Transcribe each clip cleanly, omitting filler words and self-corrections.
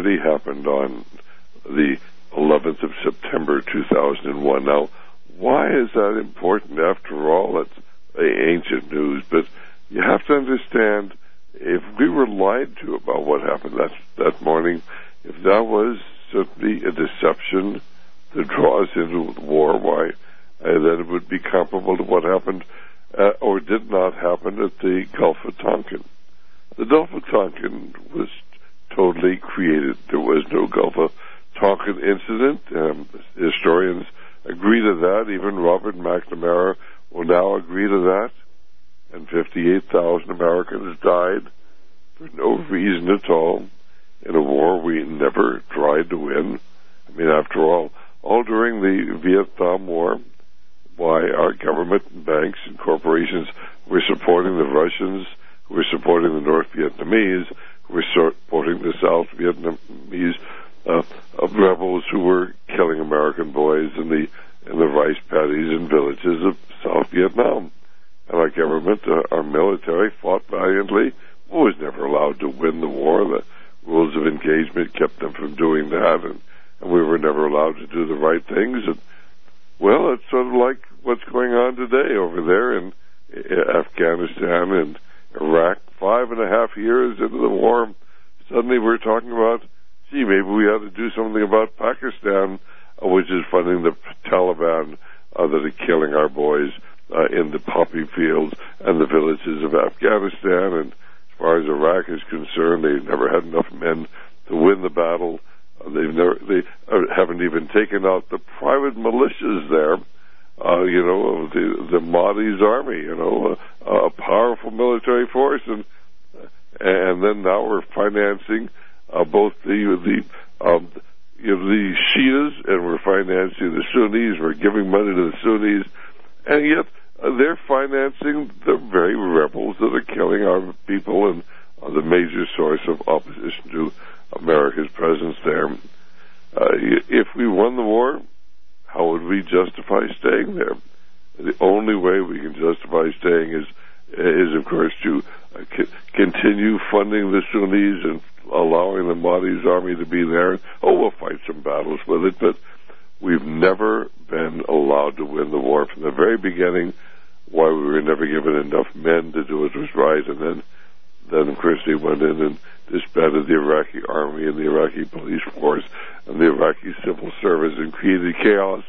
really happened on the 11th of September 2001. Now, why is that important? After all, it's ancient news, but you have to understand, if we were lied to about what happened that morning, if that was simply a deception to draw us into war, why, then it would be comparable to what happened or did not happen at the Gulf of Tonkin. The Gulf of Tonkin was totally created. There was no Gulf of Tonkin incident. Historians agree to that. Even Robert McNamara will now agree to that. And 58,000 Americans died for no reason at all in a war we never tried to win. I mean, after all during the Vietnam War, why our government and banks and corporations were supporting the Russians, who were supporting the North Vietnamese, who were supporting the South Vietnamese rebels who were killing American boys in the rice paddies and villages of South Vietnam. And our government, our military, fought valiantly, was never allowed to win the war. The rules of engagement kept them from doing that, and we were never allowed to do the right things. And, well, it's sort of like what's going on today over there in Afghanistan and Iraq. 5.5 years into the war, suddenly we're talking about, gee, maybe we ought to do something about Pakistan, which is funding the Taliban that are killing our boys in the poppy fields and the villages of Afghanistan. And as far as Iraq is concerned, they've never had enough men to win the battle. They haven't even taken out the private militias there, of the Mahdi's army, a powerful military force, and then now we're financing both the Shias, and we're financing the Sunnis. We're giving money to the Sunnis, and yet they're financing the very rebels that are killing our people and are the major source of opposition to America's presence there. If we won the war, how would we justify staying there? The only way we can justify staying is of course, to continue funding the Sunnis and allowing the Mahdi's army to be there. We'll fight some battles with it, but we've never been allowed to win the war from the very beginning. Why we were never given enough men to do what was right, and then of course they went in and disbanded the Iraqi army and the Iraqi police force and the Iraqi civil service and created chaos.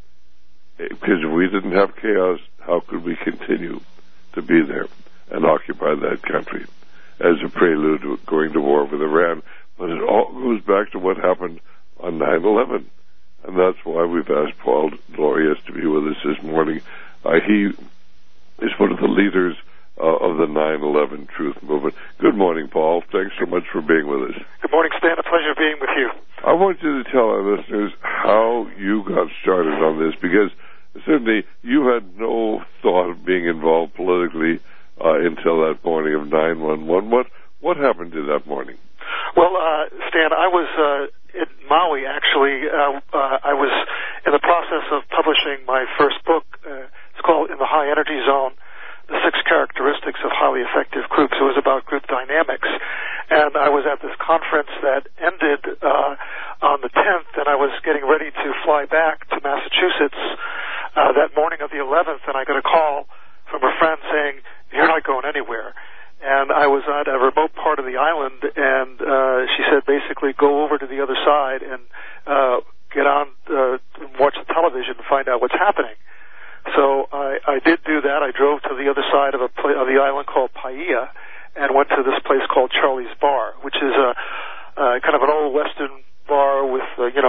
Because if we didn't have chaos, how could we continue to be there and occupy that country as a prelude to going to war with Iran? But it all goes back to what happened on 9/11. And that's why we've asked Paul Glorious to be with us this morning. He is one of the leaders of the 9/11 Truth Movement. Good morning, Paul. Thanks so much for being with us. Good morning, Stan. A pleasure being with you. I want you to tell our listeners how you got started on this, because certainly you had no thought of being involved politically until that morning of 9/11. What happened to that morning? Well, Stan, I was in Maui, actually. I was in the process of publishing my first book. It's called In the High Energy Zone, The 6 Characteristics of Highly Effective Groups. It was about group dynamics. And I was at this conference that ended on the 10th, and I was getting ready to fly back to Massachusetts that morning of the 11th, and I got a call from a friend saying, "You're not going anywhere." And I was at a remote part of the island, and she said, basically, go over to the other side and get on, watch the television and find out what's happening. So I did do that. I drove to the other side of the island called Paia and went to this place called Charlie's Bar, which is a kind of an old Western bar with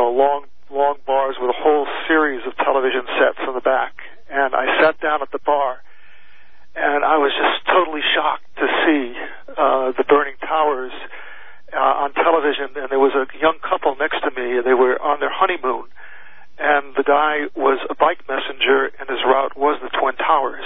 long bars with a whole series of television sets in the back. And I sat down at the bar, and I was just totally shocked to see the burning towers on television. And there was a young couple next to me. They were on their honeymoon. And the guy was a bike messenger, and his route was the Twin Towers.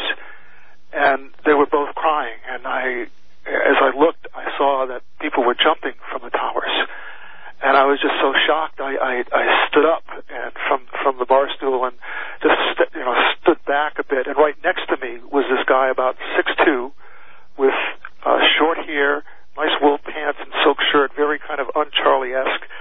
And they were both crying. And as I looked, I saw that people were jumping from the towers. And I was just so shocked. I stood up and from the bar stool and just stood back a bit. And right next to me was this guy about 6'2", with short hair, nice wool pants and silk shirt, very kind of un-Charlie-esque.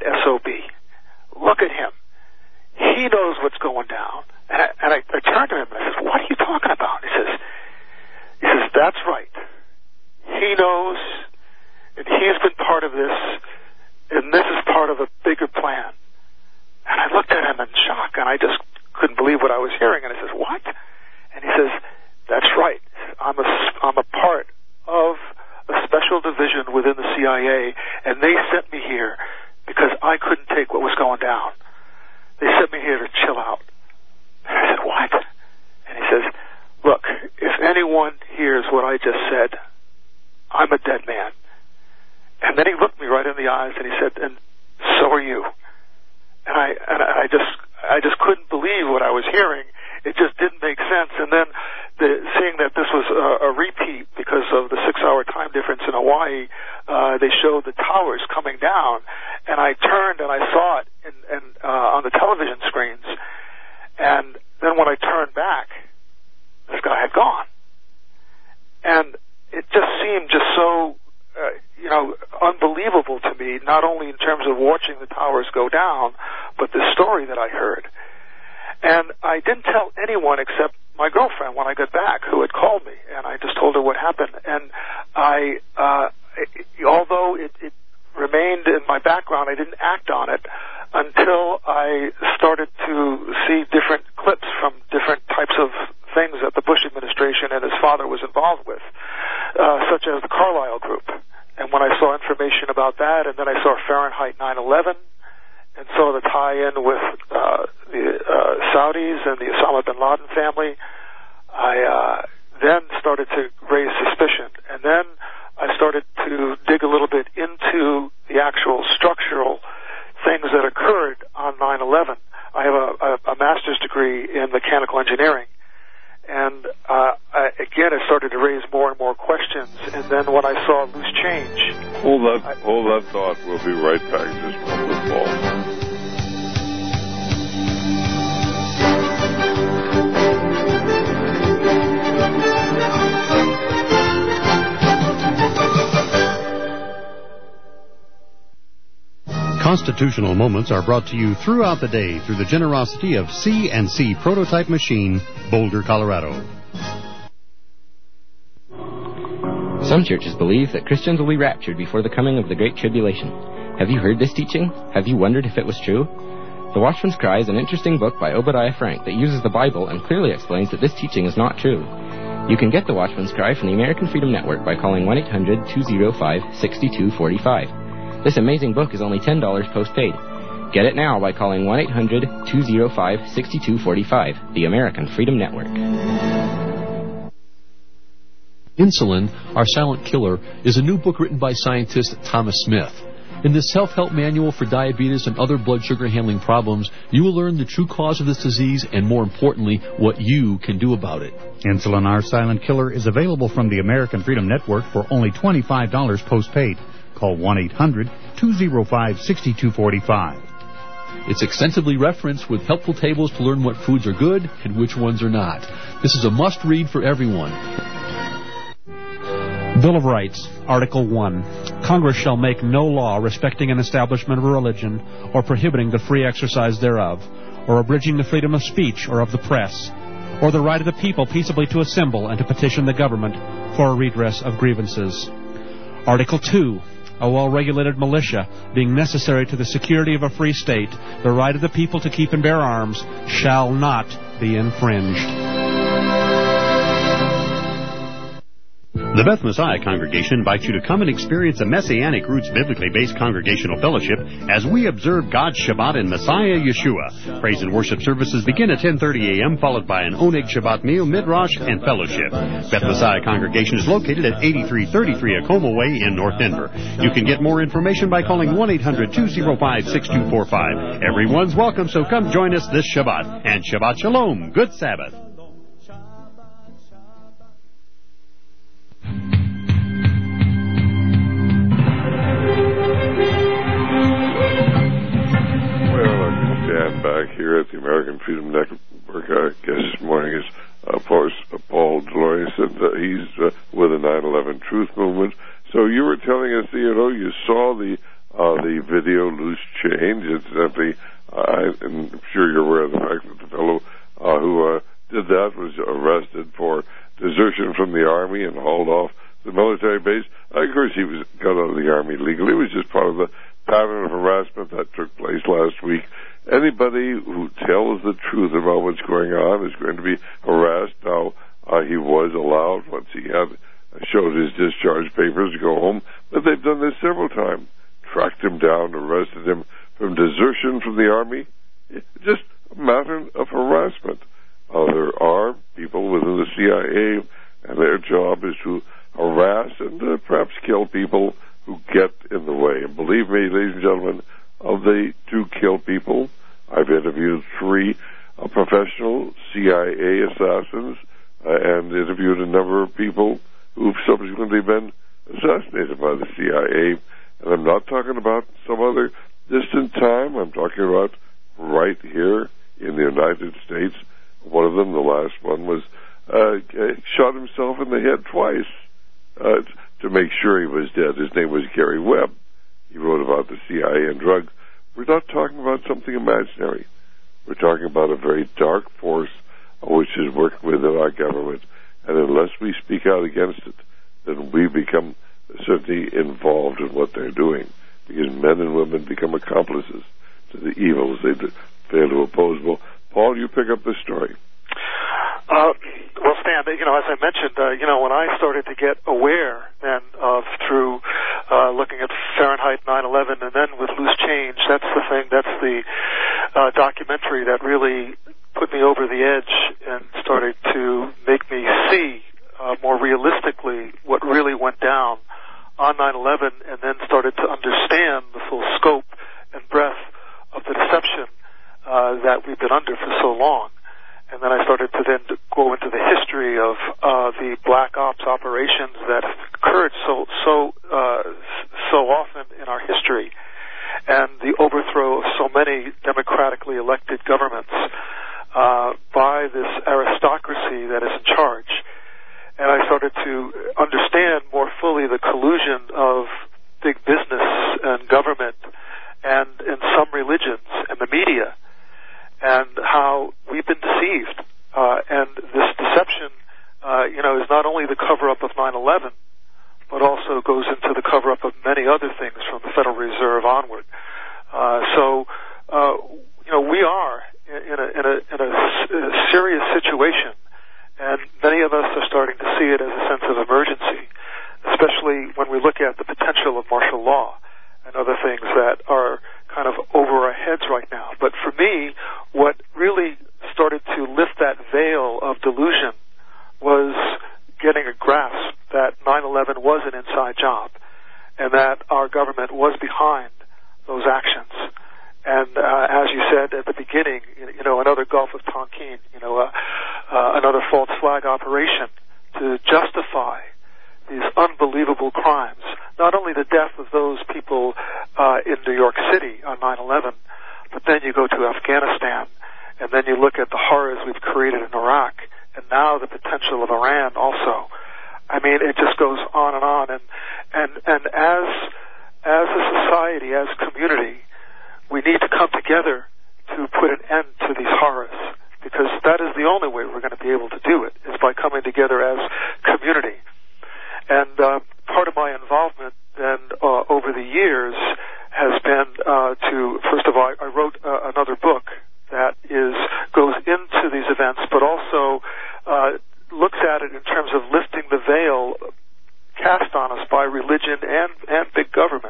SOB. Look at him. He knows what's going down. And I turned to him and I said, what are you talking about? He says, that's right. He knows, and he's been part of this, and this is part of a bigger plan. And I looked at him in shock, and I just couldn't believe what I was hearing. And I says, what? And he says, that's right. I'm a part of a special division within the CIA, and they sent me here because I couldn't take what was going down. They sent me here to chill out. And I said, what? And he says, look, if anyone hears what I just said, I'm a dead man. And then he looked me right in the eyes and he said, and so are you. And I just couldn't believe what I was hearing. It just didn't make sense. And then seeing that this was a repeat because of the 6-hour time difference in Hawaii, they showed the towers coming down, and I turned and I saw it on the television screens. And then when I turned back, this guy had gone. And it just seemed just so, unbelievable to me, not only in terms of watching the towers go down, but the story that I heard. And I didn't tell anyone except my girlfriend when I got back, who had called me, and I just told her what happened. And although it remained in my background, I didn't act on it until I started to see different clips from different types of things that the Bush administration and his father was involved with, such as the Carlyle Group. And when I saw information about that, and then I saw Fahrenheit 9/11, and saw the tie-in with the Saudis and the Osama bin Laden family, I then started to raise suspicion. And then I started to dig a little bit into the actual structural things that occurred on 9/11. I have a master's degree in mechanical engineering. And again, it started to raise more and more questions. And then when I saw loose change... Hold that thought. We'll be right back just with Paul. Constitutional Moments are brought to you throughout the day through the generosity of C&C Prototype Machine, Boulder, Colorado. Some churches believe that Christians will be raptured before the coming of the Great Tribulation. Have you heard this teaching? Have you wondered if it was true? The Watchman's Cry is an interesting book by Obadiah Frank that uses the Bible and clearly explains that this teaching is not true. You can get the Watchman's Cry from the American Freedom Network by calling 1-800-205-6245. This amazing book is only $10 postpaid. Get it now by calling 1-800-205-6245, the American Freedom Network. Insulin, Our Silent Killer, is a new book written by scientist Thomas Smith. In this self-help manual for diabetes and other blood sugar handling problems, you will learn the true cause of this disease and, more importantly, what you can do about it. Insulin, Our Silent Killer is available from the American Freedom Network for only $25 postpaid. Call 1-800-205-6245. It's extensively referenced with helpful tables to learn what foods are good and which ones are not. This is a must-read for everyone. Bill of Rights, Article 1. Congress shall make no law respecting an establishment of a religion or prohibiting the free exercise thereof, or abridging the freedom of speech or of the press, or the right of the people peaceably to assemble and to petition the government for a redress of grievances. Article 2. A well-regulated militia, being necessary to the security of a free state, the right of the people to keep and bear arms, shall not be infringed. The Beth Messiah Congregation invites you to come and experience a Messianic Roots biblically based congregational fellowship as we observe God's Shabbat in Messiah Yeshua. Praise and worship services begin at 10:30 a.m., followed by an Oneg Shabbat meal, midrash, and fellowship. Beth Messiah Congregation is located at 8333 Acoma Way in North Denver. You can get more information by calling 1-800-205-6245. Everyone's welcome, so come join us this Shabbat. And Shabbat Shalom. Good Sabbath. Back here at the American Freedom Network, our guest this morning is Paul Delorius, and he's with the 9/11 Truth Movement. So you were telling us, you saw the video, Loose change. Incidentally, I'm sure you're aware of the fact that the fellow who did that was arrested for desertion from the Army and hauled off the military base. Of course, he got out of the Army legally. It was just part of the pattern of harassment that took place last week. Anybody who tells the truth about what's going on is going to be harassed. Now, he was allowed, once he had showed his discharge papers, to go home, but they've done this several times. Tracked him down, arrested him from desertion from the Army. Just a matter of harassment. There are people within the CIA, and their job is to harass and perhaps kill people who get in the way. And believe me, ladies and gentlemen, they do kill people. I've interviewed 3 professional CIA assassins and interviewed a number of people who've subsequently been assassinated by the CIA. And I'm not talking about some other distant time. I'm talking about right here in the United States. One of them, the last one, was shot himself in the head twice to make sure he was dead. His name was Gary Webb. He wrote about the CIA and drugs. We're not talking about something imaginary. We're talking about a very dark force which is working within our government. And unless we speak out against it, then we become certainly involved in what they're doing, because men and women become accomplices to the evils they fail to oppose. Well, Paul, you pick up this story. Well, Stan, as I mentioned, when I started to get aware then through looking at Fahrenheit 9/11 and then with Loose Change, that's the documentary that really put me over the edge and started to make me see more realistically what really went down on 9/11, and then started to understand the full scope and breadth of the deception that we've been under for so long. And then I started to then go into the history of the black ops operations that have occurred so often in our history, and the overthrow of so many democratically elected governments by this aristocracy that is in charge. And I started to understand more fully the collusion of big business and government and in some religions and the media, and how we've been deceived. And this deception, is not only the cover-up of 9/11, but also goes into the cover-up of many other things from the Federal Reserve onward. We are in a serious situation, and many of us are starting to see it as a sense of emergency, especially when we look at the potential of martial law and other things that are kind of over our heads right now. But for me, what really started to lift that veil of delusion was getting a grasp that 9/11 was an inside job, and that our government was behind those actions. And as you said at the beginning, another Gulf of Tonkin, another false flag operation to justify these unbelievable crimes. Not only the death of those people in New York City on 9/11, but then you go to Afghanistan, and then you look at the horrors we've created in Iraq, and now the potential of Iran also. I mean, it just goes on and on. And as a society, as a community, we need to come together to put an end to these horrors, because that is the only way we're going to be able to do it, is by coming together as community. And part of my involvement then over the years has been to, first of all, I wrote another book that goes into these events, but also looks at it in terms of lifting the veil cast on us by religion and big government.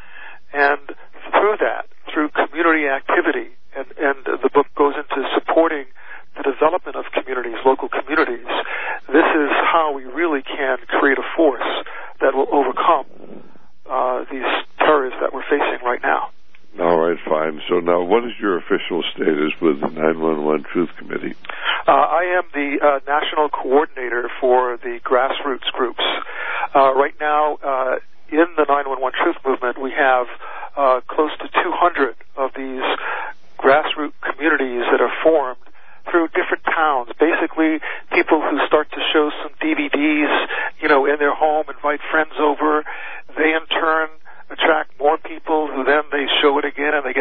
And through community activity, and the book goes into supporting the development of communities, local communities, this is how we really can create a force that will overcome these terrors that we're facing right now. All right, fine. So now, what is your official status with the 911 Truth Committee? I am the national coordinator for the grassroots groups. Right now, in the 911 Truth Movement, we have close to 200 of these grassroots communities that are formed through different towns. Basically, people who start to show some DVDs, in their home, invite friends over. They, in turn, attract more people who then they show it again, and they get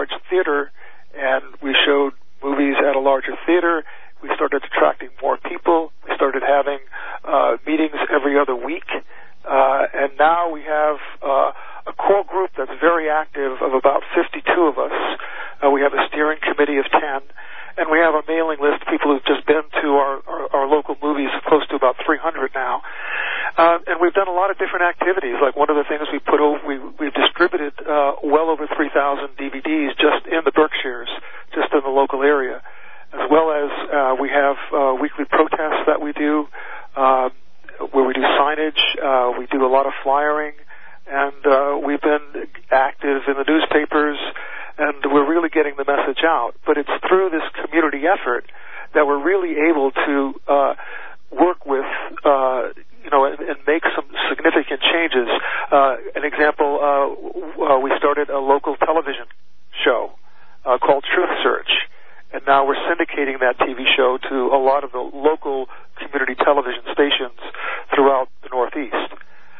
large theater, and we showed movies at a larger theater. We started attracting more people. We started having meetings every other week. And now we have a core group that's very active of about 52 of us. We have a steering committee of 10. And we have a mailing list of people who've just been to our local movies, close to about 300 now. And we've done a lot of different activities. Like one of the things we've distributed well over 3,000 DVDs just in the Berkshires, just in the local area, as well as we have weekly protests that we do, where we do signage. We do a lot of flyering, and we've been active in the newspapers. And we're really getting the message out. But it's through this community effort that we're really able to work with, and make some significant changes. An example, we started a local television show called Truth Search. And now we're syndicating that TV show to a lot of the local community television stations throughout the Northeast.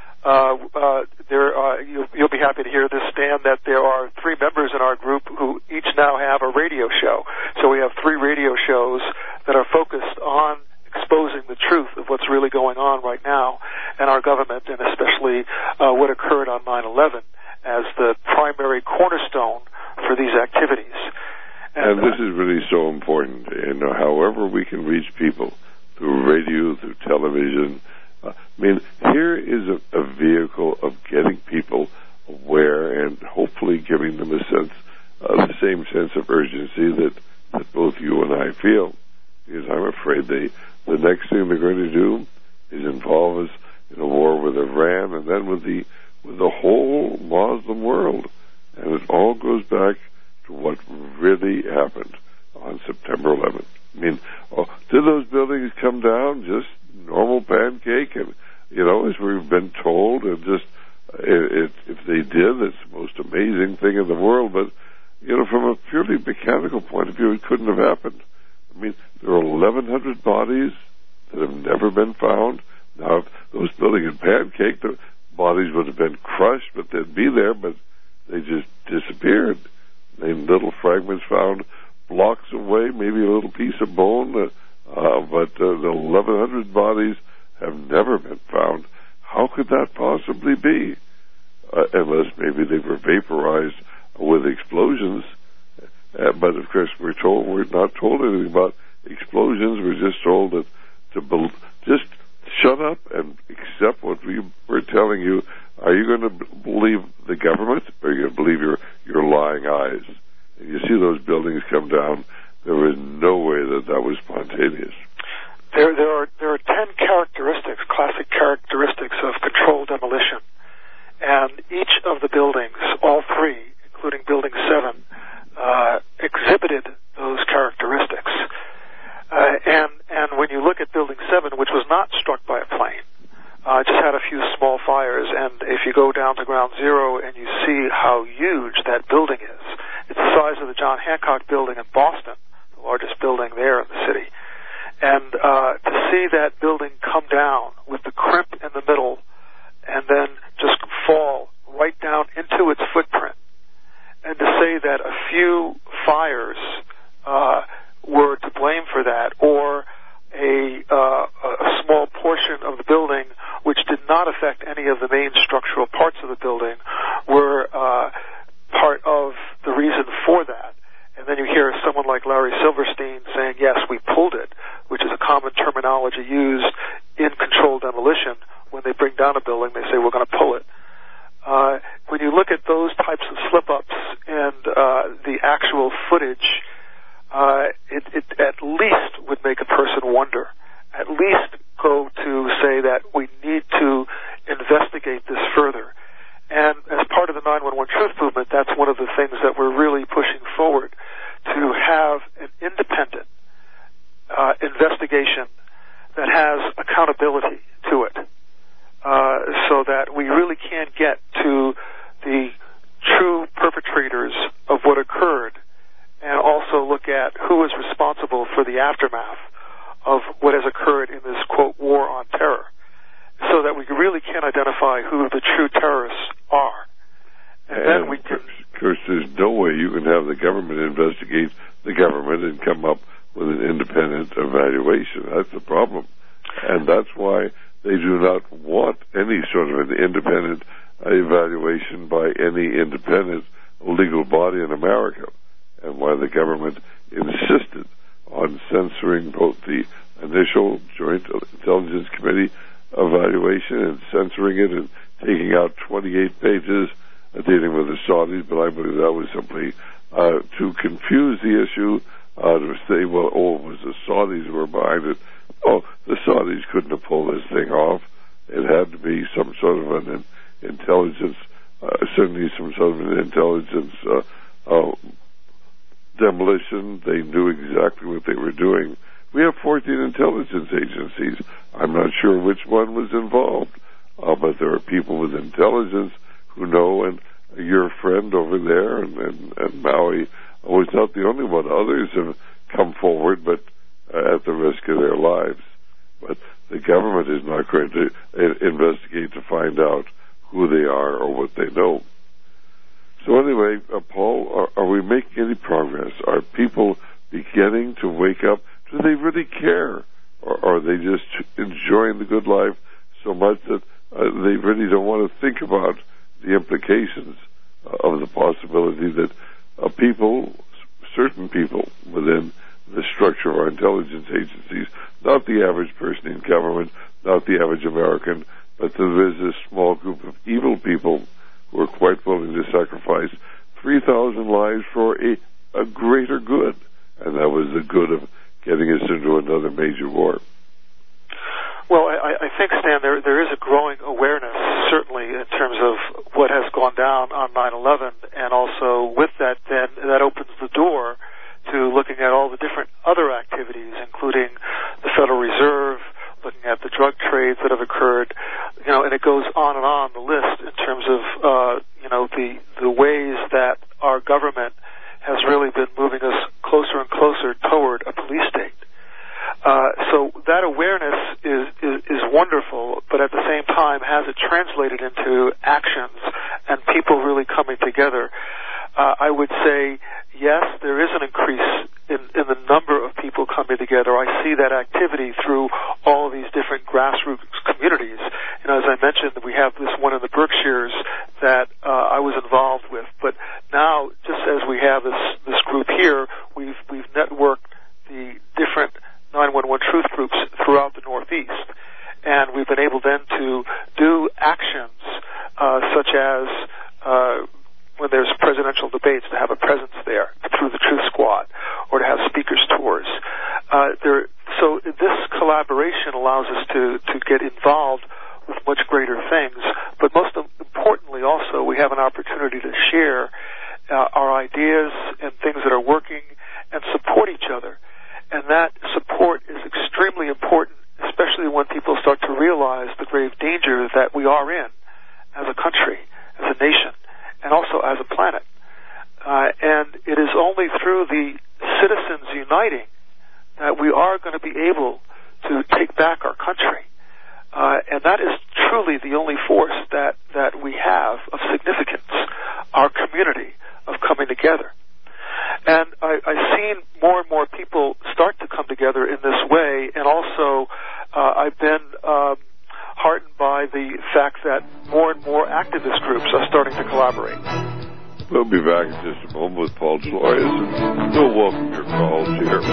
You'll be happy to hear this, Stan, that there are 3 members in our group who each now have a radio show. So we have 3 radio shows that are focused on exposing the truth of what's really going on right now in our government, and especially what occurred on 9/11 as the primary cornerstone for these activities. And this is really so important. However we can reach people through radio, through television. Here is a vehicle of getting people aware and hopefully giving them a sense, the same sense of urgency that both you and I feel. Because I'm afraid the next thing they're going to do is involve us in a war with Iran and then with the whole Muslim world. And it all goes back to what really happened on September 11th. Did those buildings come down just normal pancake? And, as we've been told, and just, if they did, it's the most amazing thing in the world. But, from a purely mechanical point of view, it couldn't have happened. There are 1,100 bodies that have never been found. Now, if those buildings had pancake, the bodies would have been crushed, but they'd be there, but they just disappeared. Little fragments found blocks away, maybe a little piece of bone, but the 1,100 bodies have never been found. How could that possibly be? Unless maybe they were vaporized with explosions. But of course, we're not told anything about explosions. We're just told that just shut up and accept what we're telling you. Are you going to believe the government, or are you going to believe your lying eyes? And you see those buildings come down. There is no way that was spontaneous. There are 10 characteristics, classic characteristics of controlled demolition, and each of the buildings, all 3, including Building 7, exhibited those characteristics. And when you look at Building 7, which was not struck by a plane, just had a few small fires, and if you go down to ground zero and you see how huge that building is, it's the size of the John Hancock building in Boston, the largest building there in the city. And to see that building come down with the crimp in the middle and then just fall right down into its footprint, and to say that a few fires were to blame for that, or a small portion of the building which did not affect any of the main structural parts of the building were part of the reason for that. And then you hear someone like Larry Silverstein saying, yes, we pulled it, which is a common terminology used in controlled demolition. When they bring down a building, they say, we're going to pull it. When you look at those types of slip-ups and the actual footage, it at least would make a person wonder, at least go to say that we need to investigate this further. And as part of the 911 Truth Movement, that's one of the things that we're really pushing forward, to have an independent investigation that has accountability to it, so that we really can get to the true perpetrators of what occurred, and also look at who is responsible for the aftermath of what has occurred in this, quote, war on terror, so that we really can identify who the true terrorists are. And then we can... Of course, there's no way you can have the government investigate the government and come up with an independent evaluation. That's the problem. And that's why they do not want any sort of an independent evaluation by any independent legal body in America, and why the government insisted on censoring both the initial Joint Intelligence Committee evaluation and censoring it and taking out 28 pages dealing with the Saudis. But I believe that was simply to confuse the issue, to say, well, it was the Saudis who were behind it. Oh, the Saudis couldn't have pulled this thing off. It had to be some sort of an intelligence, certainly some sort of an intelligence demolition. They knew exactly what they were doing. We have 14 intelligence agencies. I'm not sure which one was involved, but there are people with intelligence who know, and your friend over there and Maui was not the only one. Others have come forward, but at the risk of their lives. But the government is not going to investigate to find out who they are or what they know. So anyway, Paul, are we making any progress? Are people beginning to wake up? Do they really care? Or are they just enjoying the good life so much that they really don't want to think about the implications of the possibility that people, certain people within the structure of our intelligence agencies, not the average person in government, not the average American, but there is this small group of evil people who are quite willing to sacrifice 3,000 lives for a greater good. And that was the good of getting us into another major war. Well, I think, Stan, there is a growing awareness, certainly, in terms of what has gone down on 9/11, and also with that, then, that opens the door to looking at all the different other activities, including the Federal Reserve, looking at the drug trades that have occurred, and it goes on and on the list in terms of, the ways that our government has really been moving us closer and closer toward a police state. So that awareness is wonderful, but at the same time, has it translated into actions and people really coming together? I would say, yes, there is an increase in the number of people coming together. I see that activity through all of these different grassroots communities. As I mentioned, we have this one in the Berkshires that I was involved with. But now, just as we have this group here, we've networked the different 911 truth groups throughout the Northeast. And we've been able then to do actions such as when there's presidential debates, to have a presence there through the Truth Squad, or to have speakers tours. So this collaboration allows us to get involved with much greater things. But most importantly, also, we have an opportunity to share our ideas and things that are working and support each other. And that support is extremely important, especially when people start to realize the grave danger that we are in as a country, as a nation, and also as a planet. And it is only through the citizens uniting that we are going to be able to take back our country. And that is truly the only force that we have of significance, our community of coming together. And I've seen more and more people start to come together in this way, and also I've been heartened by the fact that more and more activist groups are starting to collaborate. We'll be back in just a moment with Paul Deloyes, and we'll welcome your calls here,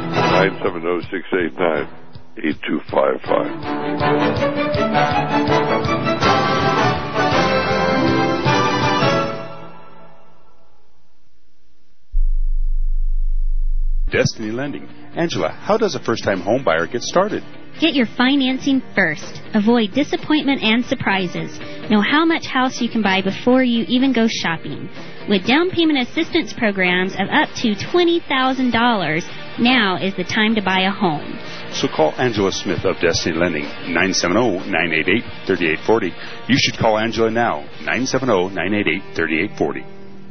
970-689-8255. Destiny Lending. Angela, how does a first-time home buyer get started? Get your financing first. Avoid disappointment and surprises. Know how much house you can buy before you even go shopping. With down payment assistance programs of up to $20,000, now is the time to buy a home. So call Angela Smith of Destiny Lending, 970-988-3840. You should call Angela now, 970-988-3840.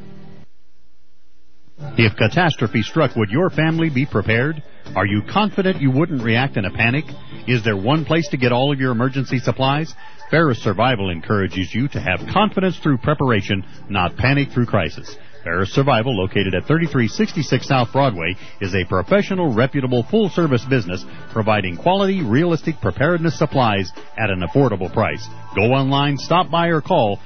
If catastrophe struck, would your family be prepared? Are you confident you wouldn't react in a panic? Is there one place to get all of your emergency supplies? Ferris Survival encourages you to have confidence through preparation, not panic through crisis. Ferris Survival, located at 3366 South Broadway, is a professional, reputable, full-service business providing quality, realistic preparedness supplies at an affordable price. Go online, stop by, or call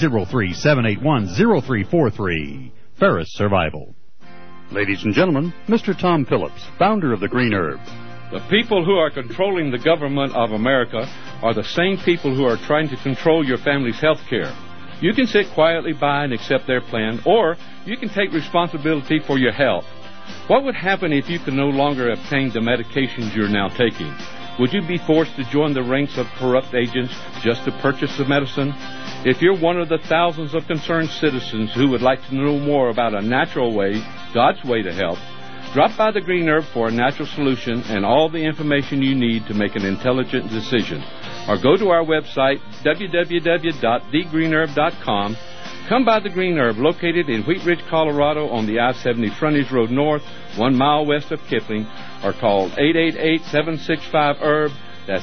303-781-0343. Ferris Survival. Ladies and gentlemen, Mr. Tom Phillips, founder of the Green Herb. The people who are controlling the government of America are the same people who are trying to control your family's health care. You can sit quietly by and accept their plan, or you can take responsibility for your health. What would happen if you could no longer obtain the medications you're now taking? Would you be forced to join the ranks of corrupt agents just to purchase the medicine? If you're one of the thousands of concerned citizens who would like to know more about a natural way, God's way to health, drop by the Green Herb for a natural solution and all the information you need to make an intelligent decision. Or go to our website, www.thegreenherb.com. Come by the Green Herb, located in Wheat Ridge, Colorado, on the I-70 Frontage Road North, 1 mile west of Kipling, or call 888-765-HERB. That's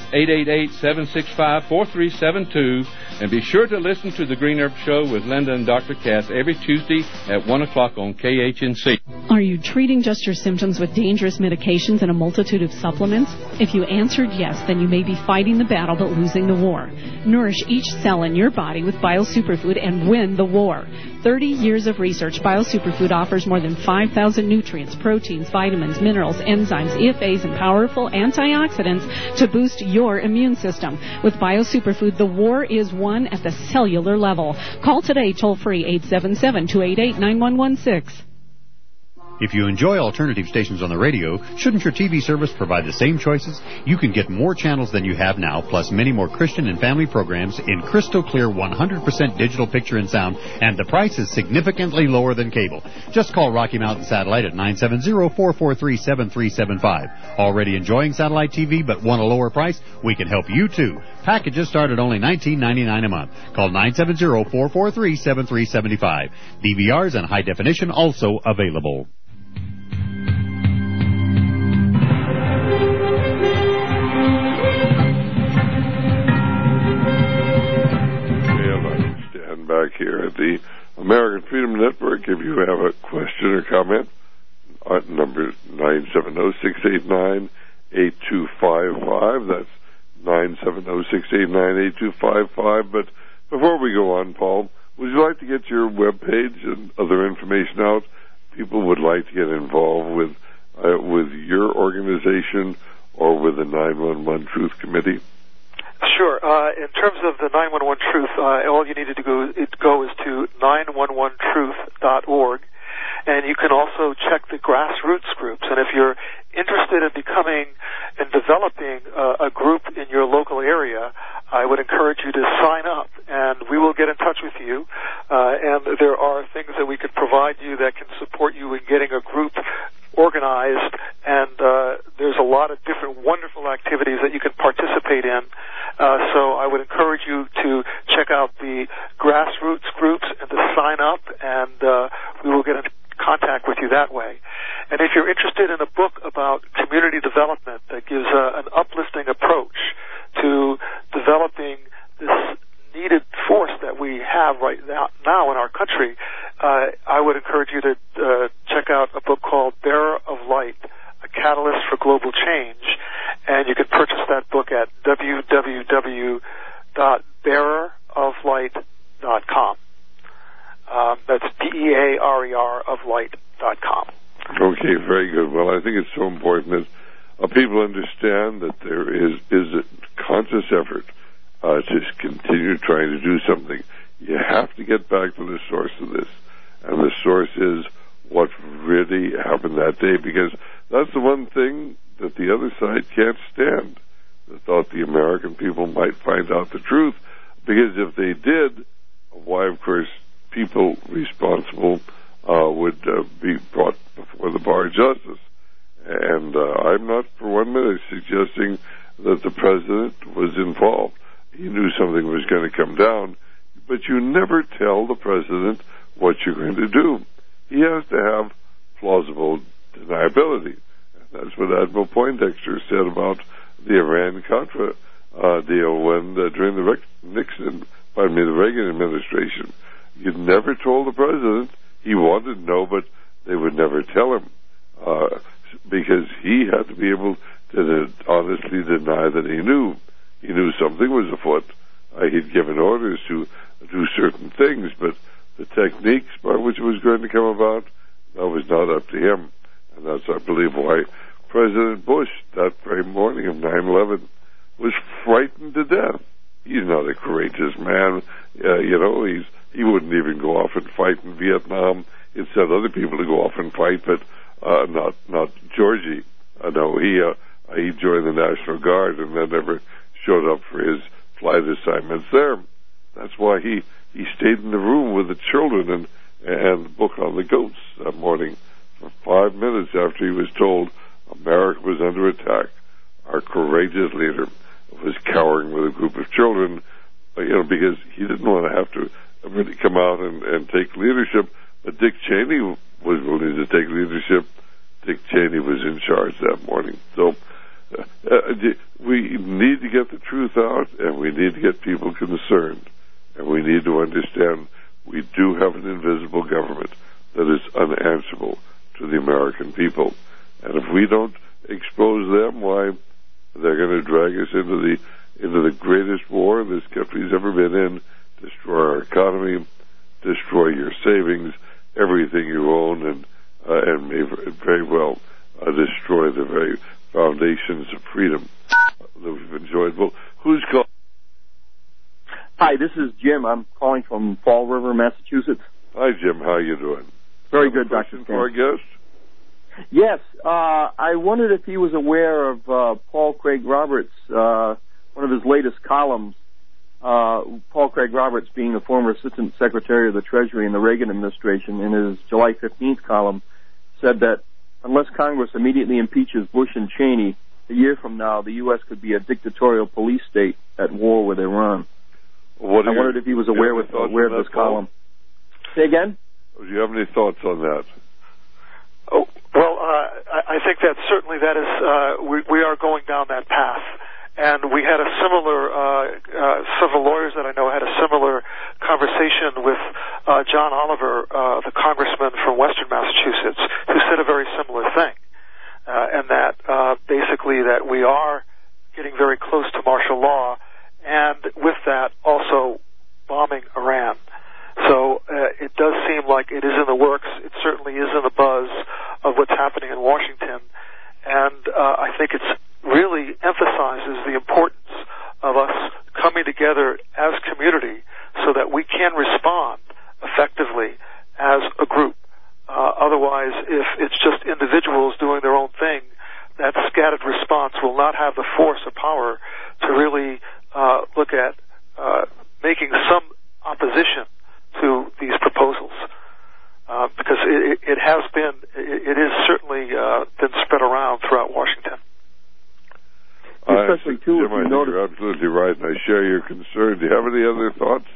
888-765-4372. And be sure to listen to the Green Herb Show with Linda and Dr. Cass every Tuesday at 1 o'clock on KHNC. Are you treating just your symptoms with dangerous medications and a multitude of supplements? If you answered yes, then you may be fighting the battle but losing the war. Nourish each cell in your body with BioSuperfood and win the war. 30 years of research, BioSuperfood offers more than 5,000 nutrients, proteins, vitamins, minerals, enzymes, EFAs, and powerful antioxidants to boost your immune system. With BioSuperfood, the war is won at the cellular level. Call today, toll-free, 877-288-9116. If you enjoy alternative stations on the radio, shouldn't your TV service provide the same choices? You can get more channels than you have now, plus many more Christian and family programs in crystal clear 100% digital picture and sound, and the price is significantly lower than cable. Just call Rocky Mountain Satellite at 970-443-7375. Already enjoying satellite TV but want a lower price? We can help you too. Packages start at only $19.99 a month. Call 970-443-7375. DVRs and high definition also available. Back here at the American Freedom Network. If you have a question or comment, number 970-689-8255. That's 970-689-8255. But before we go on, Paul, would you like to get your webpage and other information out? People would like to get involved with your organization or with the 911 Truth Committee. Sure. In terms of the 911 Truth, all you needed to go is to 911truth.org, and you can also check the grassroots groups. And if you're interested in becoming and developing a group in your local area, I would encourage you to sign up, and we will get in touch with you. And there are things that we could provide you that can support you in getting a group organized, and there's a lot of different wonderful activities that you can participate in. So I would encourage you to check out the grassroots groups and to sign up, and we will get in contact with you that way. And if you're interested in a book about community development that gives an uplifting approach to developing this needed force that we have right now in our country, I would encourage you to check out a book called Bearer of Light, A Catalyst for Global Change. And you can purchase that book at www.beareroflight.com. That's BEARER of light.com. Okay, very good. Well, I think it's so important that people understand that there is a conscious effort to continue trying to do something. You have to get back to the source of this, and the source is what really happened that day, because that's the one thing that the other side can't stand. They thought the American people might find out the truth, because if they did, why, of course, people responsible would be brought before the bar of justice. And I'm not for 1 minute suggesting that the president was involved. He knew something was going to come down, but you never tell the president what you're going to do. He has to have plausible deniability. And that's what Admiral Poindexter said about the Iran-Contra deal when during the Reagan administration. You never told the president he wanted to know, but they would never tell him because he had to be able to honestly deny that he knew. He knew something was afoot. He'd given orders to do certain things, but the techniques by which it was going to come about, that was not up to him. And that's, I believe, why President Bush, that very morning of 9/11, was frightened to death. He's not a courageous man. He wouldn't even go off and fight in Vietnam. He'd send other people to go off and fight, but not Georgie. No, he joined the National Guard and then never showed up for his flight assignments there. That's why he stayed in the room with the children and the book on the goats that morning for 5 minutes after he was told America was under attack. Our courageous leader was cowering with a group of children, because he didn't want to have to really come out and take leadership. But Dick Cheney was willing to take leadership. Dick Cheney was in charge that morning. So we need to get the truth out, and we need to get people concerned. And we need to understand we do have an invisible government that is unanswerable to the American people. And if we don't expose them, why, they're going to drag us into the greatest war this country's ever been in, destroy our economy, destroy your savings, everything you own, and may very well destroy the very foundations of freedom that we've enjoyed. Well, who's calling? Hi, this is Jim. I'm calling from Fall River, Massachusetts. Hi, Jim. How you doing? Very good, Dr. For our guest? Yes. I wondered if he was aware of Paul Craig Roberts, one of his latest columns. Paul Craig Roberts, being the former Assistant Secretary of the Treasury in the Reagan administration, in his July 15th column, said that unless Congress immediately impeaches Bush and Cheney, a year from now, the U.S. could be a dictatorial police state at war with Iran. I wondered if he was aware of this column. Say again? Do you have any thoughts on that? Oh, well, I think that certainly that is, we are going down that path. And we had a similar, several lawyers that I know had a similar conversation with John Oliver, the congressman from Western Massachusetts, who said a very similar thing. And that basically that we are getting very close to martial law, and with that also bombing Iran. So it does seem like it is in the works. It certainly is in the buzz of what's happening in Washington. And I think it's really emphasizes the importance of us coming together as community so that we can respond effectively as a group. Otherwise, if it's just individuals doing their own thing, that scattered response will not have the force or power to really look at making some opposition to these proposals, because it is certainly been spread around throughout Washington. Especially too, Jim, I think you're absolutely right, and I share your concern. Do you have any other thoughts?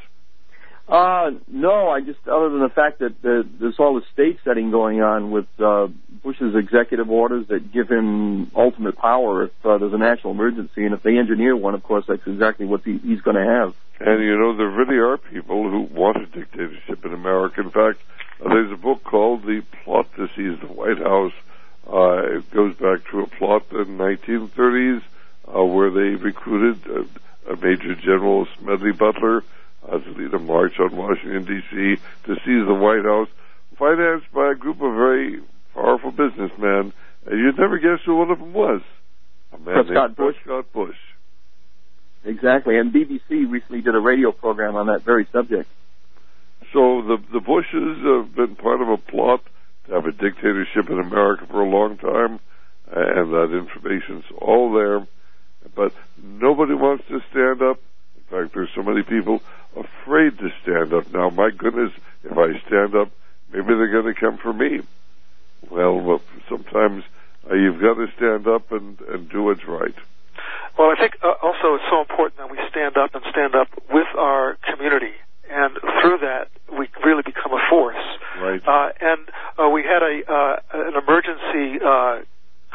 No, other than the fact that there's all the state setting going on with Bush's executive orders that give him ultimate power if there's a national emergency, and if they engineer one, of course, that's exactly what he's going to have. And, there really are people who want a dictatorship in America. In fact, there's a book called The Plot to Seize the White House. It goes back to a plot in the 1930s where they recruited a Major General Smedley Butler to lead a march on Washington, D.C. to seize the White House, financed by a group of very powerful businessmen. And you'd never guess who one of them was. A man named Prescott Bush. Exactly, and BBC recently did a radio program on that very subject. So the Bushes have been part of a plot to have a dictatorship in America for a long time, and that information's all there. But nobody wants to stand up. In fact, there's so many people afraid to stand up now. My goodness, if I stand up, maybe they're going to come for me. Well, sometimes you've got to stand up and do what's right. Well, I think also it's so important that we stand up with our community, and through that we really become a force. Right. And we had an emergency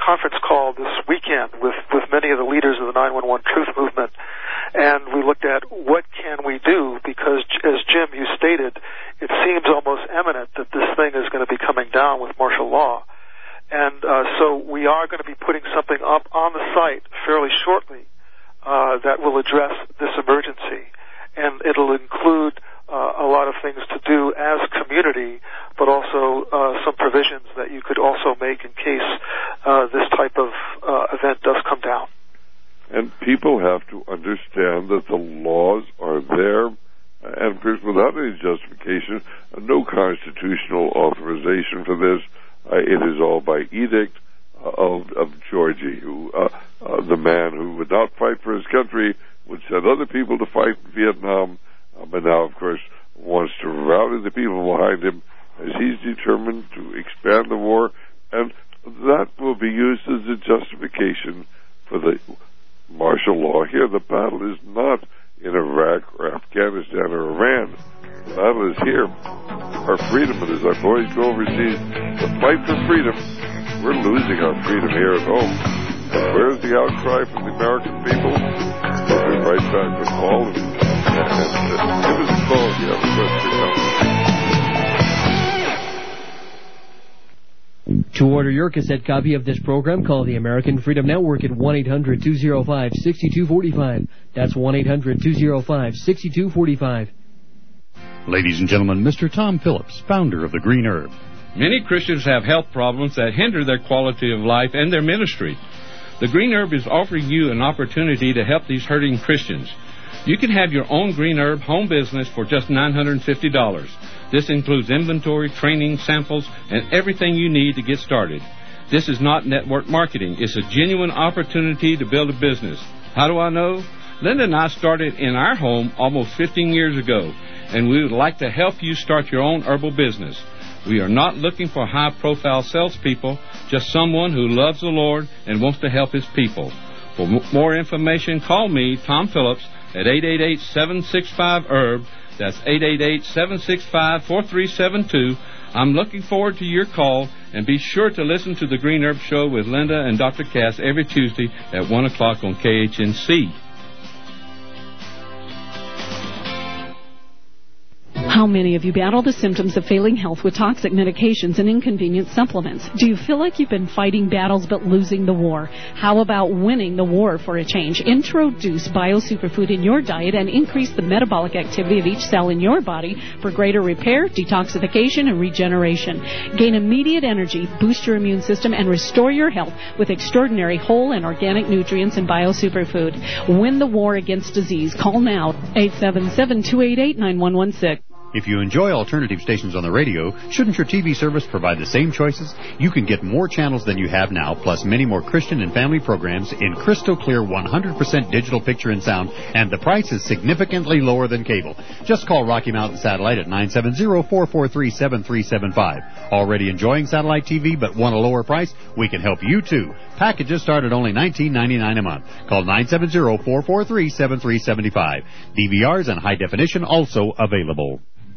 conference call this weekend with many of the leaders of the 911 Truth Movement, and we looked at what can we do, because as Jim, you stated, it seems almost imminent that this thing is going to be coming down with martial law. And so we are going to be putting something up on the site fairly shortly that will address this emergency. And it'll include a lot of things to do as a community, but also some provisions that you could also make in case this type of event does come down. And people have to understand that the laws are there, and without any justification, no constitutional authorization for this. It is all by edict of Georgie, who the man who would not fight for his country, would send other people to fight in Vietnam, but now, of course, wants to rally the people behind him as he's determined to expand the war, and that will be used as a justification for the martial law here. The battle is not in Iraq or Afghanistan or Iran. The battle is here. Our freedom, and as our boys go overseas to fight for freedom, we're losing our freedom here at home. And where's the outcry from the American people? We'll be right back with Paul, and give us a call if you have a question. To order your cassette copy of this program, call the American Freedom Network at 1-800-205-6245. That's 1-800-205-6245. Ladies and gentlemen, Mr. Tom Phillips, founder of the Green Herb. Many Christians have health problems that hinder their quality of life and their ministry. The Green Herb is offering you an opportunity to help these hurting Christians. You can have your own Green Herb home business for just $950. This includes inventory, training, samples, and everything you need to get started. This is not network marketing. It's a genuine opportunity to build a business. How do I know? Linda and I started in our home almost 15 years ago, and we would like to help you start your own herbal business. We are not looking for high-profile salespeople, just someone who loves the Lord and wants to help his people. For more information, call me, Tom Phillips, at 888-765-HERB. That's 888-765-4372. I'm looking forward to your call, and be sure to listen to the Green Herb Show with Linda and Dr. Cass every Tuesday at 1 o'clock on KHNC. How many of you battle the symptoms of failing health with toxic medications and inconvenient supplements? Do you feel like you've been fighting battles but losing the war? How about winning the war for a change? Introduce BioSuperfood in your diet and increase the metabolic activity of each cell in your body for greater repair, detoxification, and regeneration. Gain immediate energy, boost your immune system, and restore your health with extraordinary whole and organic nutrients in BioSuperfood. Win the war against disease. Call now, 877-288-9116. If you enjoy alternative stations on the radio, shouldn't your TV service provide the same choices? You can get more channels than you have now, plus many more Christian and family programs in crystal clear 100% digital picture and sound, and the price is significantly lower than cable. Just call Rocky Mountain Satellite at 970-443-7375. Already enjoying satellite TV but want a lower price? We can help you too. Packages start at only $19.99 a month. Call 970-443-7375. DVRs and high definition also available.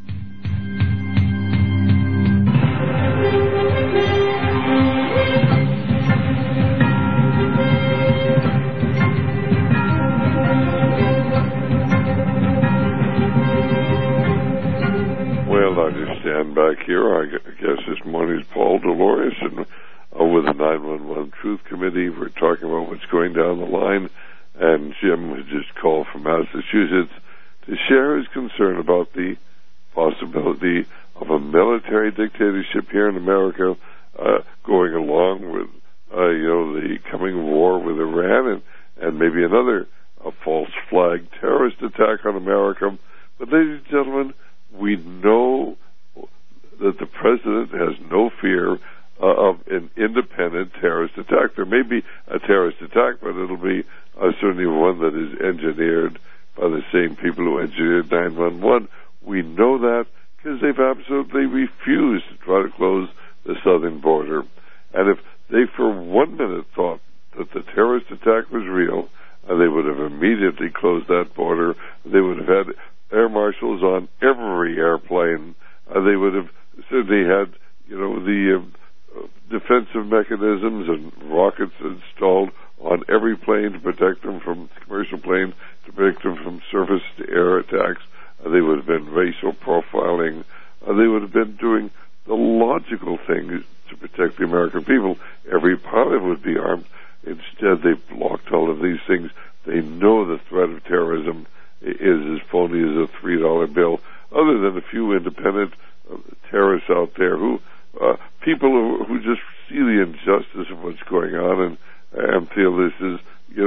Back here, I guess this morning is Paul Dolores, and with the 911 Truth Committee, we're talking about what's going down the line, and Jim has just called from Massachusetts to share his concern about the possibility of a military dictatorship here in America, going along with the coming war with Iran and maybe another false flag terrorist attack on America. But ladies and gentlemen, we know that the president has no fear of an independent terrorist attack. There may be a terrorist attack, but it'll be certainly one that is engineered by the same people who engineered 9/11. We know that because they've absolutely refused to try to close the southern border. And if they for 1 minute thought that the terrorist attack was real, they would have immediately closed that border. They would have had air marshals on every airplane. They would have certainly had, the defensive mechanisms and rockets installed on every plane to protect them from commercial planes, to protect them from surface-to-air attacks. They would have been racial profiling. They would have been doing the logical thing to protect the American people. Every pilot would be armed. Instead, they blocked all of these things. They know the threat of terrorism is as phony as a $3 bill, other than a few independent terrorists out there who, people who just see the injustice of what's going on and feel this is,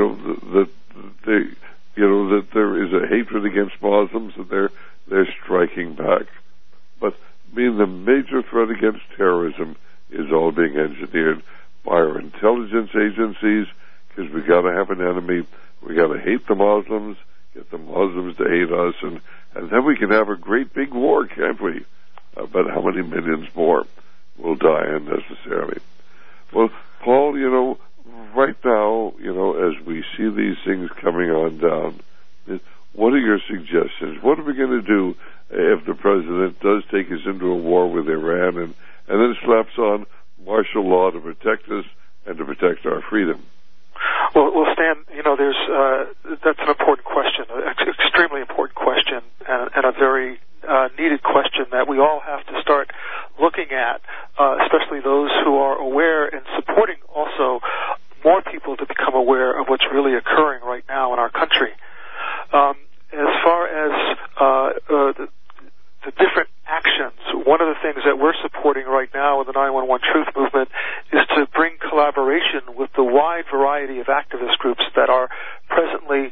that there is a hatred against Muslims and they're striking back. But the major threat against terrorism is all being engineered by our intelligence agencies, because we got to have an enemy. We got to hate the Muslims, get the Muslims to hate us, and then we can have a great big war, can't we? But how many millions more will die unnecessarily? Well, Paul, right now, as we see these things coming on down, what are your suggestions? What are we going to do if the president does take us into a war with Iran and then slaps on martial law to protect us and to protect our freedom? Well, Stan, that's an important question, an extremely important question, and a very needed question that we all have to start looking at, especially those who are aware and supporting also more people to become aware of what's really occurring right now in our country. As far as the different actions, one of the things that we're supporting right now in the 911 Truth Movement is to bring collaboration with the wide variety of activist groups that are presently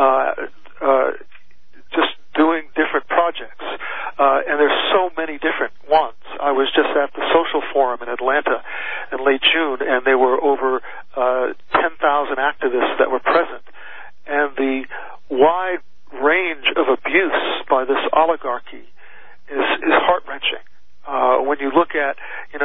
just doing different projects. And there's so many different ones. I was just at the Social Forum in Atlanta in late June, and there were over 10,000 activists that were present. And the wide range of abuse by this oligarchy is heart-wrenching. When you look at,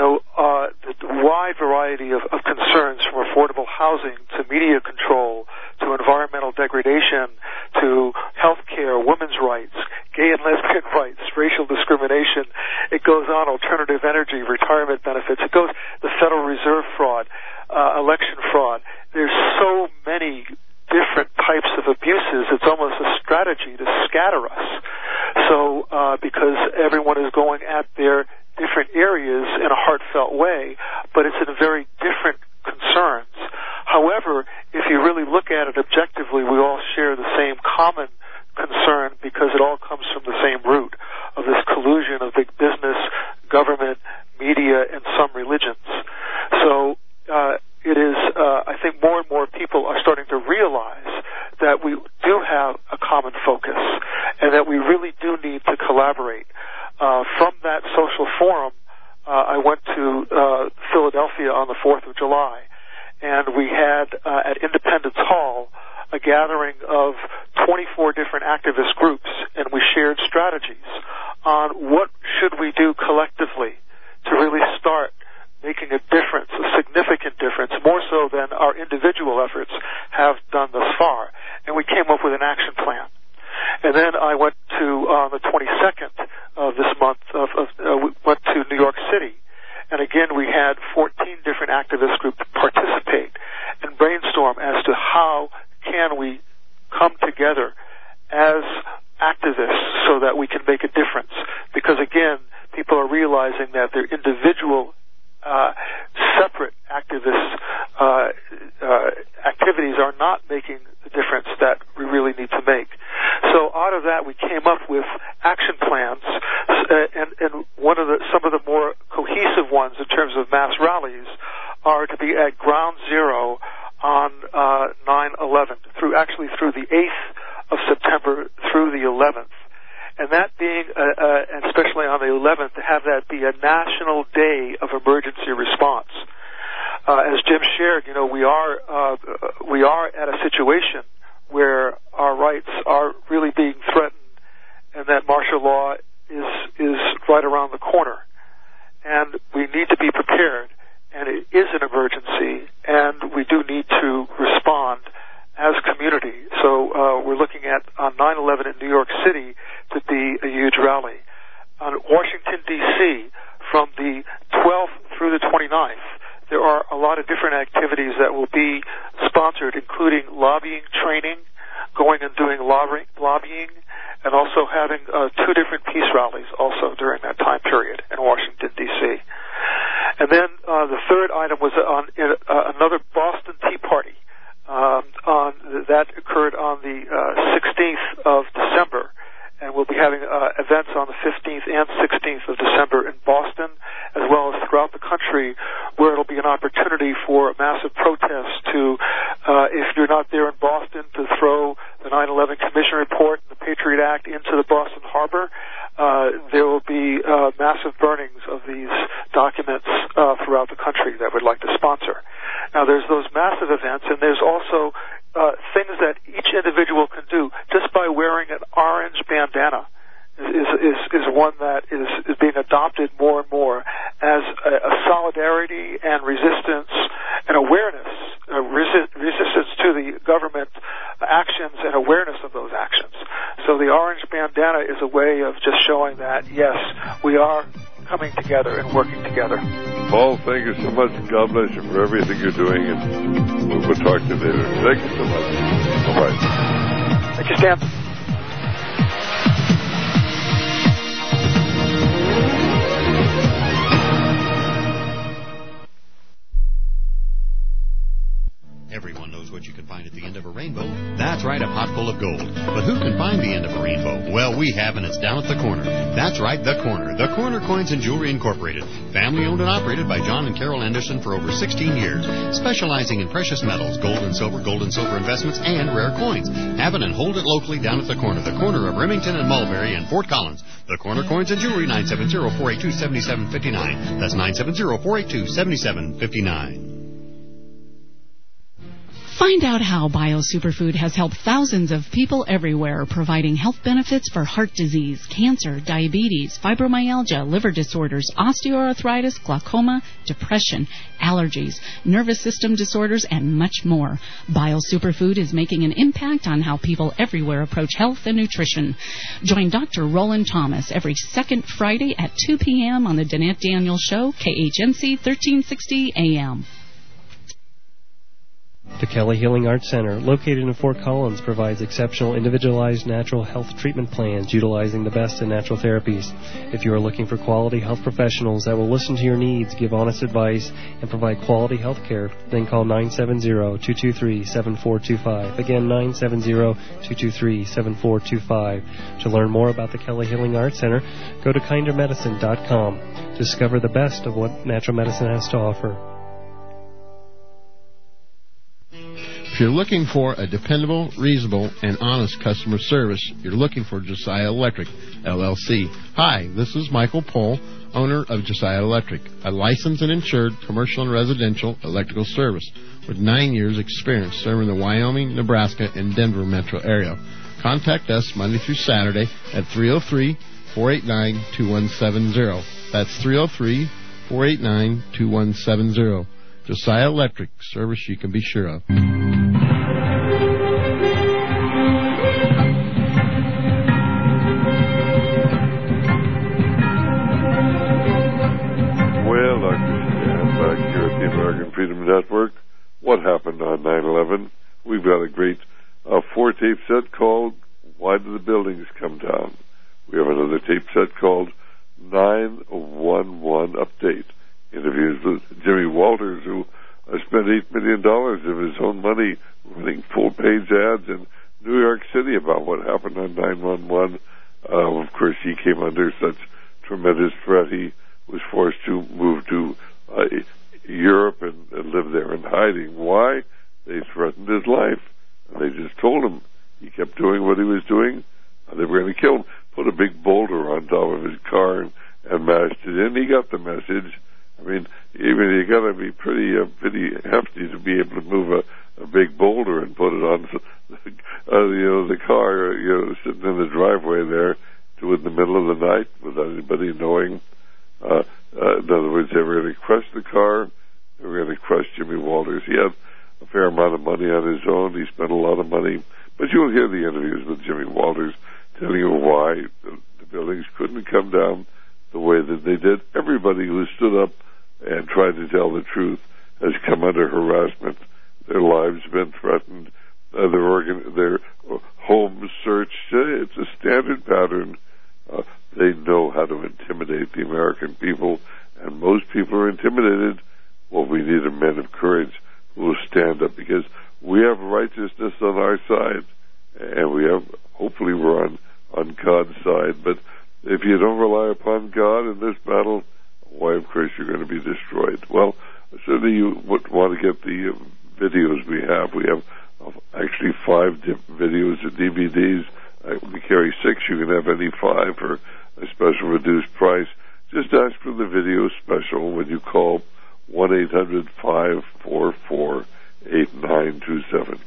the wide variety of concerns, from affordable housing to media control to environmental degradation to health care, women's rights, gay and lesbian rights, racial discrimination, it goes on, alternative energy, retirement benefits, it goes, the Federal Reserve fraud, election fraud. There's so many different types of abuses, it's almost a strategy to scatter us. So, because everyone is going at their different areas in a heartfelt way, but it's in very different concerns. However, if you really look at it objectively, we all share the same common concern, because it all comes from the same root of this collusion of big business, government, media, and some religions. So, it is, I think more and more people are starting to realize that we do have a common focus and that we really do need to collaborate. From that social forum, I went to Philadelphia on the 4th of July, and we had at Independence Hall a gathering of 24 different activist groups, and we shared strategies on what should we do collectively to really start making a difference, a significant difference, more so than our individual efforts have done thus far. And we came up with an action plan. And then I went to, on the 22nd of this month, we went to New York City. And again, we had 14 different activist groups participate and brainstorm as to how can we come together as activists so that we can make a difference. Because again, people are realizing that their individual separate activists activities are not making the difference that we really need to make. So out of that, we came up with action plans, and some of the more cohesive ones in terms of mass rallies are to be at ground zero on 9/11 through the 8th of September through the 11th. And that being, and especially on the 11th, to have that be a national day of emergency response. As Jim shared, we are at a situation where our rights are really being threatened, and that martial law is right around the corner. And we need to be prepared, and it is an emergency, and we do need to respond as a community. So we're looking at on 9/11 in New York City to be a huge rally. On Washington, D.C., from the 12th through the 29th, there are a lot of different activities that will be sponsored, including lobbying training, going and doing lobbying, and also having 2 different peace rallies also during that time period in Washington, D.C. And then the third item was on another Boston Tea Party. That occurred on the 16th of December, and we'll be having events on the 15th and 16th of December in Boston, as well as throughout the country, where it'll be an opportunity for a massive protest to, if you're not there in Boston, to throw the 9/11 Commission report and the Patriot Act into the Boston Harbor. There will be massive burnings of these documents throughout the country that we'd like to sponsor. Now, there's those massive events, and there's also things that each individual can do just by wearing an orange bandana. Is one that is being adopted more and more as a solidarity and resistance and awareness, resistance to the government actions and awareness of those actions. So the orange bandana is a way of just showing that, yes, we are coming together and working together. Paul, thank you so much. God bless you for everything you're doing, and we'll talk to you later. Thank you so much. Bye-bye. Thank you, Stan. Everyone knows what you can find at the end of a rainbow. That's right, a pot full of gold. But who can find the end of a rainbow? Well, we have, and it's down at the Corner. That's right, the Corner. The Corner Coins and Jewelry Incorporated. Family owned and operated by John and Carol Anderson for over 16 years. Specializing in precious metals, gold and silver investments, and rare coins. Have it and hold it locally down at the Corner. The corner of Remington and Mulberry and Fort Collins. The Corner Coins and Jewelry, 970-482-7759. That's 970-482-7759. Find out how BioSuperfood has helped thousands of people everywhere, providing health benefits for heart disease, cancer, diabetes, fibromyalgia, liver disorders, osteoarthritis, glaucoma, depression, allergies, nervous system disorders, and much more. BioSuperfood is making an impact on how people everywhere approach health and nutrition. Join Dr. Roland Thomas every second Friday at 2 p.m. on the Danette Daniels Show, KHNC 1360 AM. The Kelly Healing Arts Center, located in Fort Collins, provides exceptional individualized natural health treatment plans utilizing the best in natural therapies. If you are looking for quality health professionals that will listen to your needs, give honest advice, and provide quality health care, then call 970-223-7425. Again, 970-223-7425. To learn more about the Kelly Healing Arts Center, go to kindermedicine.com. Discover the best of what natural medicine has to offer. If you're looking for a dependable, reasonable, and honest customer service, you're looking for Josiah Electric, LLC. Hi, this is Michael Pohl, owner of Josiah Electric, a licensed and insured commercial and residential electrical service with 9 years' experience serving the Wyoming, Nebraska, and Denver metro area. Contact us Monday through Saturday at 303-489-2170. That's 303-489-2170. Josiah Electric, service you can be sure of. Well, Dr. Stan, back here at the American Freedom Network. What happened on 9/11? We've got a great 4-tape set called Why Did the Buildings Come Down? We have another tape set called 911 Update. Interviews with Jimmy Walters, who spent $8 million of his own money running full-page ads in New York City about what happened on 9/11. Of course, he came under such tremendous threat. He was forced to move to Europe and live there in hiding. Why? They threatened his life. And they just told him. He kept doing what he was doing. They were going to kill him. Put a big boulder on top of his car and mashed it in. He got the message. I mean, even you got to be pretty hefty to be able to move a big boulder and put it on, the car, sitting in the driveway there, in the middle of the night without anybody knowing. In other words, they were going to crush the car. They were going to crush Jimmy Walters. He had a fair amount of money on his own. He spent a lot of money. But you'll hear the interviews with Jimmy Walters telling you why the buildings couldn't come down the way that they did. Everybody who stood up and tried to tell the truth has come under harassment. Their lives have been threatened. Their homes searched. It's a standard pattern. They know how to intimidate the American people, and most people are intimidated. What we need are men of courage who will stand up, because we have righteousness on our side, and hopefully we're on God's side. But if you don't rely upon God in this battle, why, of course, you're going to be destroyed. Well, certainly you would want to get the videos we have. We have actually 5 videos or DVDs. We carry 6. You can have any 5 for a special reduced price. Just ask for the video special when you call 1-800-544-8927.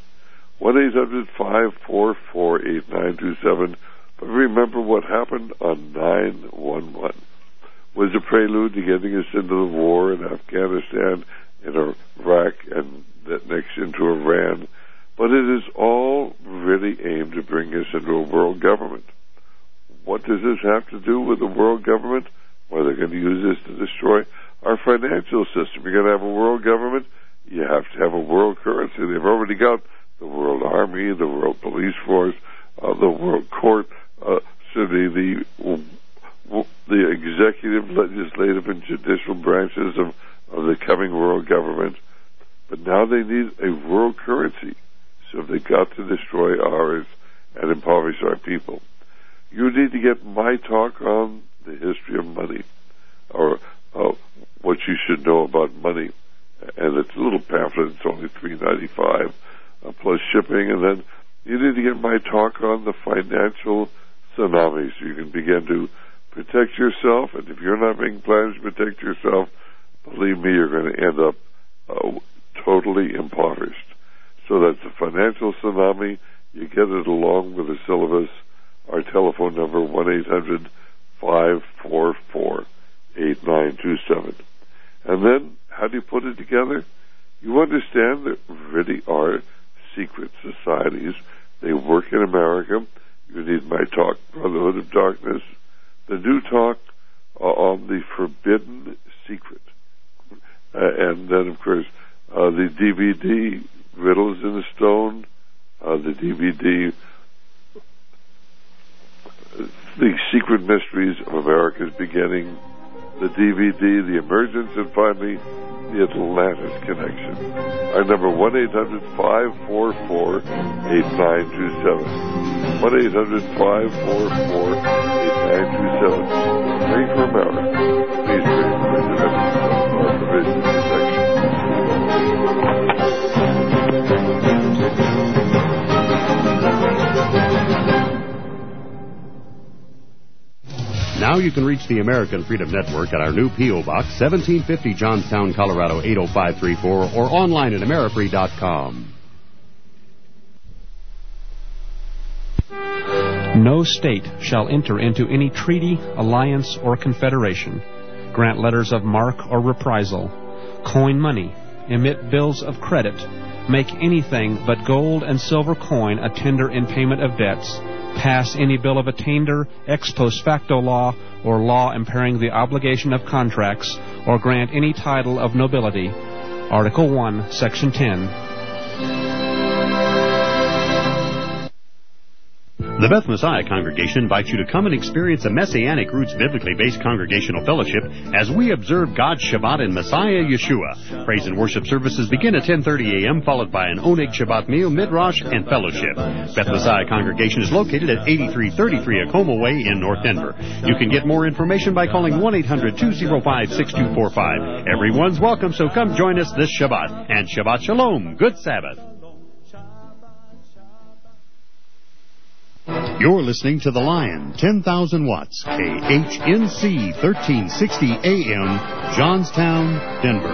1-800-544-8927. But remember what happened on 9/11 was a prelude to getting us into the war in Afghanistan, in Iraq, and next into Iran. But it is all really aimed to bring us into a world government. What does this have to do with the world government? Well, they're going to use this to destroy our financial system. You're going to have a world government, you have to have a world currency. They've already got the world army, the world police force, the world court, certainly the executive, legislative, and judicial branches of the coming world government. But now they need a world currency. So they've got to destroy ours and impoverish our people. You need to get my talk on the history of money, or what you should know about money. And it's a little pamphlet. It's only $3.95 plus shipping. And then you need to get my talk on the financial tsunami, so you can begin to protect yourself. And if you're not making plans to protect yourself, believe me, you're going to end up totally impoverished. So that's the financial tsunami. You get it along with the syllabus. Our telephone number, 1-800-544-8927. And then, how do you put it together? You understand there really are secret societies. They work in America. You need my talk, Brotherhood of Darkness. The new talk on the forbidden secret. And then, of course, the DVD, Riddles in the Stone, the DVD, The Secret Mysteries of America's Beginning, the DVD, The Emergence, and finally, The Atlantis Connection. Our number, 1-800-544-8927. 1-800-544-8927. Pray for America. Please pray for President our provision and protection. Now you can reach the American Freedom Network at our new P.O. Box, 1750 Johnstown, Colorado, 80534, or online at Amerifree.com. No state shall enter into any treaty, alliance, or confederation, grant letters of marque or reprisal, coin money, emit bills of credit, make anything but gold and silver coin a tender in payment of debts, pass any bill of attainder, ex post facto law, or law impairing the obligation of contracts, or grant any title of nobility. Article 1, Section 10. The Beth Messiah Congregation invites you to come and experience a Messianic Roots biblically based congregational fellowship as we observe God's Shabbat in Messiah Yeshua. Praise and worship services begin at 10:30 a.m., followed by an Oneg Shabbat meal, midrash, and fellowship. Beth Messiah Congregation is located at 8333 Acoma Way in North Denver. You can get more information by calling 1-800-205-6245. Everyone's welcome, so come join us this Shabbat. And Shabbat Shalom. Good Sabbath. You're listening to The Lion, 10,000 watts, KHNC, 1360 AM, Johnstown, Denver.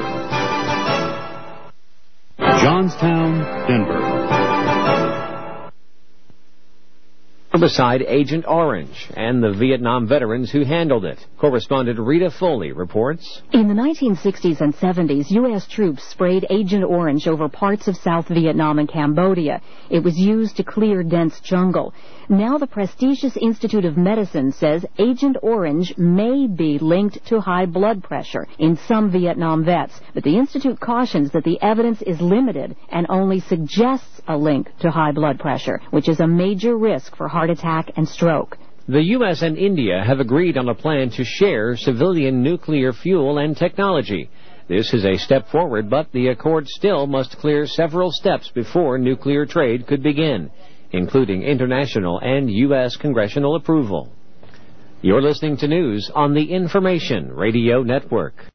Johnstown, Denver. beside Agent Orange and the Vietnam veterans who handled it. Correspondent Rita Foley reports. In the 1960s and 70s, U.S. troops sprayed Agent Orange over parts of South Vietnam and Cambodia. It was used to clear dense jungle. Now the prestigious Institute of Medicine says Agent Orange may be linked to high blood pressure in some Vietnam vets, but the Institute cautions that the evidence is limited and only suggests a link to high blood pressure, which is a major risk for heart attack and stroke. The U.S. and India have agreed on a plan to share civilian nuclear fuel and technology. This is a step forward, but the accord still must clear several steps before nuclear trade could begin, including international and U.S. congressional approval. You're listening to news on the Information Radio Network.